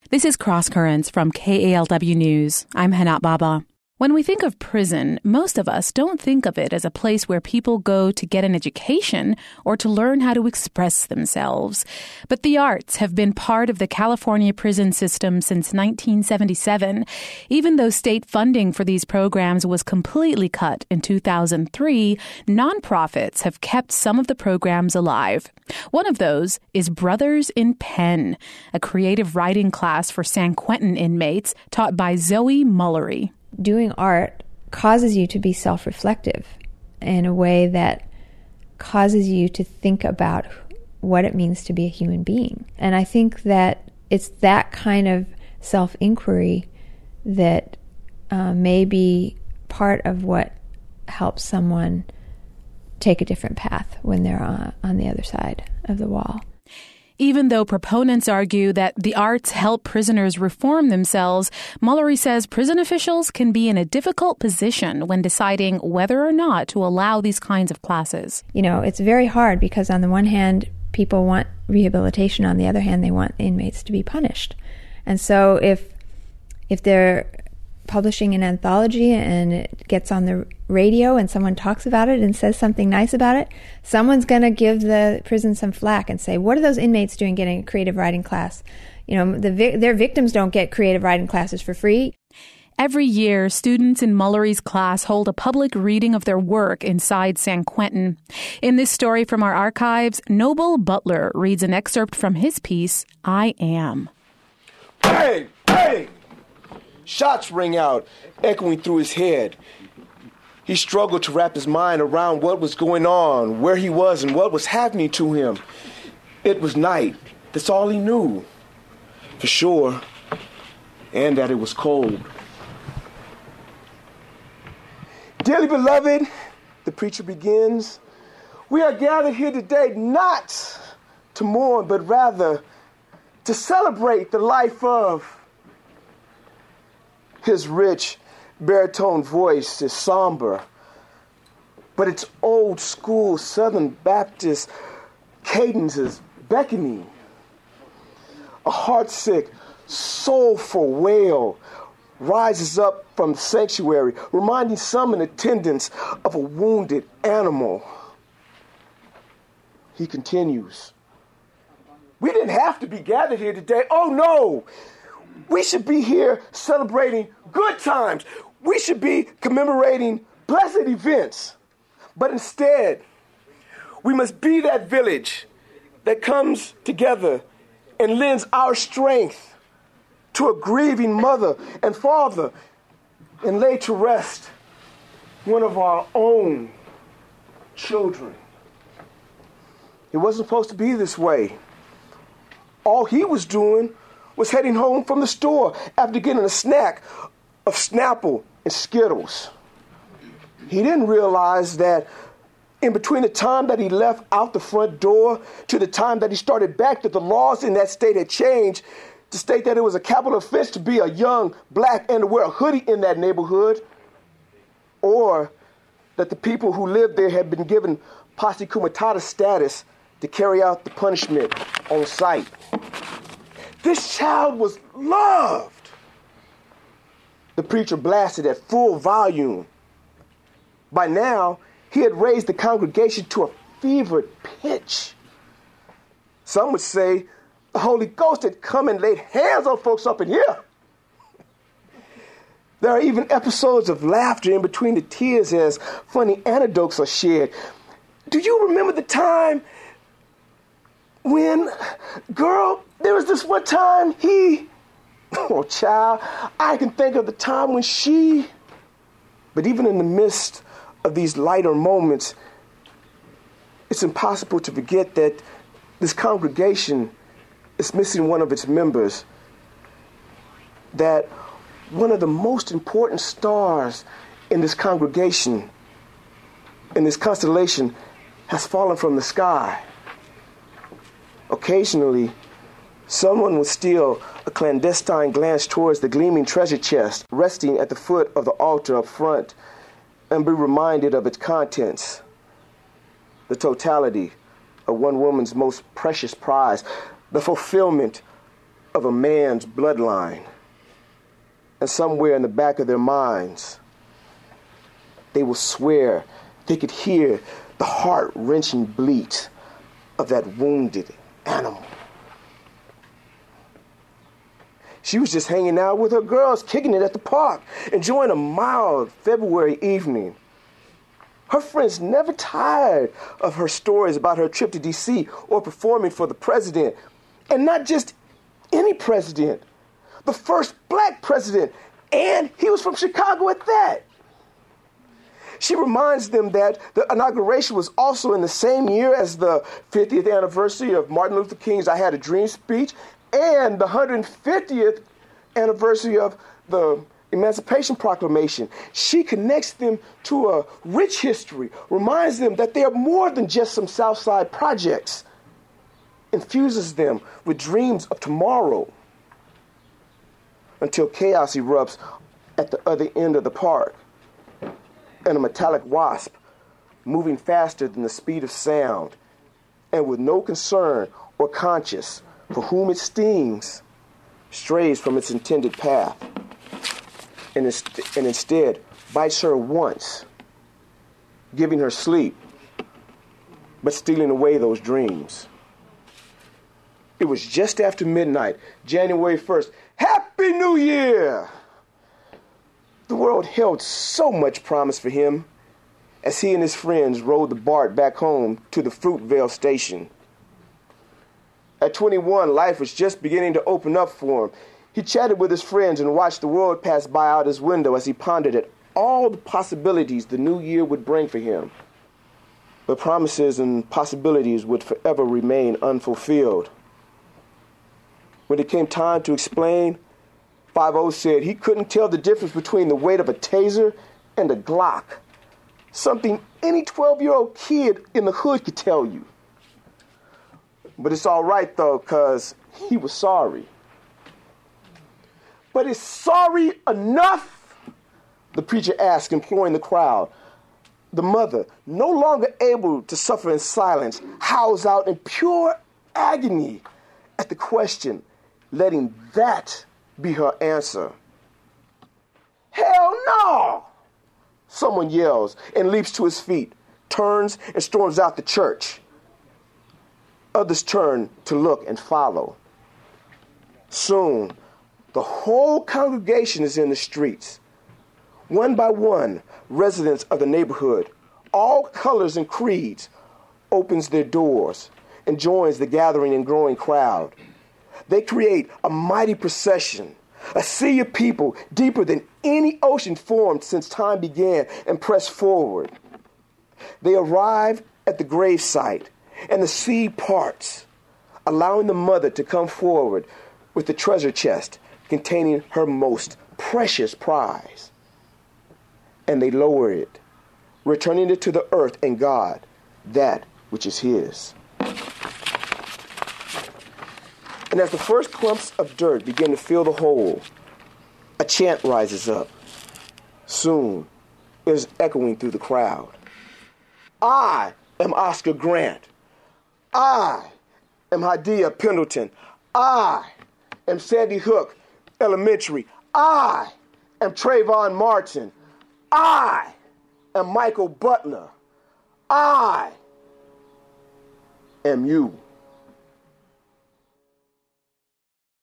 This is Cross Currents from KALW News. I'm Hanat Baba. When we think of prison, most of us don't think of it as a place where people go to get an education or to learn how to express themselves. But the arts have been part of the California prison system since 1977. Even though state funding for these programs was completely cut in 2003, nonprofits have kept some of the programs alive. One of those is Brothers in Pen, a creative writing class for San Quentin inmates taught by Zoe Mullery. Doing art causes you to be self-reflective in a way that causes you to think about what it means to be a human being. And I think that it's that kind of self-inquiry that may be part of what helps someone take a different path when they're on the other side of the wall. Even though proponents argue that the arts help prisoners reform themselves, Mullery says prison officials can be in a difficult position when deciding whether or not to allow these kinds of classes. You know, it's very hard because on the one hand, people want rehabilitation. On the other hand, they want inmates to be punished. And so if they're publishing an anthology and it gets on the radio and someone talks about it and says something nice about it, someone's going to give the prison some flack and say, what are those inmates doing getting a creative writing class? You know, their victims don't get creative writing classes for free. Every year, students in Mullery's class hold a public reading of their work inside San Quentin. In this story from our archives, Noble Butler reads an excerpt from his piece, I Am. Hey! Hey! Shots rang out, echoing through his head. He struggled to wrap his mind around what was going on, where he was, and what was happening to him. It was night. That's all he knew, for sure, and that it was cold. Dearly beloved, the preacher begins, we are gathered here today not to mourn, but rather to celebrate the life of. His rich baritone voice is somber, but its old school Southern Baptist cadence is beckoning. A heartsick, soulful wail rises up from the sanctuary, reminding some in attendance of a wounded animal. He continues, we didn't have to be gathered here today. Oh no! We should be here celebrating good times. We should be commemorating blessed events. But instead, we must be that village that comes together and lends our strength to a grieving mother and father and lay to rest one of our own children. It wasn't supposed to be this way. All he was doing was heading home from the store after getting a snack of Snapple and Skittles. He didn't realize that in between the time that he left out the front door to the time that he started back, that the laws in that state had changed to state that it was a capital offense to be a young black and to wear a hoodie in that neighborhood, or that the people who lived there had been given posse comitatus status to carry out the punishment on site. This child was loved. The preacher blasted at full volume. By now, he had raised the congregation to a fevered pitch. Some would say the Holy Ghost had come and laid hands on folks up in here. There are even episodes of laughter in between the tears as funny anecdotes are shared. Do you remember the time when, girl, there was this one time oh child, I can think of the time when she, but even in the midst of these lighter moments, it's impossible to forget that this congregation is missing one of its members, that one of the most important stars in this congregation, in this constellation, has fallen from the sky. Occasionally, someone would steal a clandestine glance towards the gleaming treasure chest resting at the foot of the altar up front and be reminded of its contents, the totality of one woman's most precious prize, the fulfillment of a man's bloodline. And somewhere in the back of their minds, they will swear they could hear the heart-wrenching bleat of that wounded animal. She was just hanging out with her girls, kicking it at the park, enjoying a mild February evening. Her friends never tired of her stories about her trip to D.C. or performing for the president. And not just any president, the first black president, and he was from Chicago at that. She reminds them that the inauguration was also in the same year as the 50th anniversary of Martin Luther King's I Had a Dream speech and the 150th anniversary of the Emancipation Proclamation. She connects them to a rich history, reminds them that they are more than just some Southside projects, infuses them with dreams of tomorrow until chaos erupts at the other end of the park and a metallic wasp moving faster than the speed of sound and with no concern or conscience for whom it stings strays from its intended path and instead bites her once, giving her sleep, but stealing away those dreams. It was just after midnight, January 1st. Happy New Year! The world held so much promise for him as he and his friends rode the BART back home to the Fruitvale station. At 21, life was just beginning to open up for him. He chatted with his friends and watched the world pass by out his window as he pondered at all the possibilities the new year would bring for him. But promises and possibilities would forever remain unfulfilled. When it came time to explain, 5-0 said he couldn't tell the difference between the weight of a taser and a Glock. Something any 12-year-old kid in the hood could tell you. But it's all right, though, because he was sorry. But is sorry enough? The preacher asked, imploring the crowd. The mother, no longer able to suffer in silence, howls out in pure agony at the question, letting that be her answer. Hell no! Someone yells and leaps to his feet, turns and storms out the church. Others turn to look and follow. Soon, the whole congregation is in the streets. One by one, residents of the neighborhood, all colors and creeds, opens their doors and joins the gathering and growing crowd. They create a mighty procession, a sea of people deeper than any ocean formed since time began, and press forward. They arrive at the gravesite, and the sea parts, allowing the mother to come forward with the treasure chest containing her most precious prize. And they lower it, returning it to the earth and God, that which is his. And as the first clumps of dirt begin to fill the hole, a chant rises up. Soon, it is echoing through the crowd. I am Oscar Grant. I am Hadia Pendleton. I am Sandy Hook Elementary. I am Trayvon Martin. I am Michael Butler. I am you.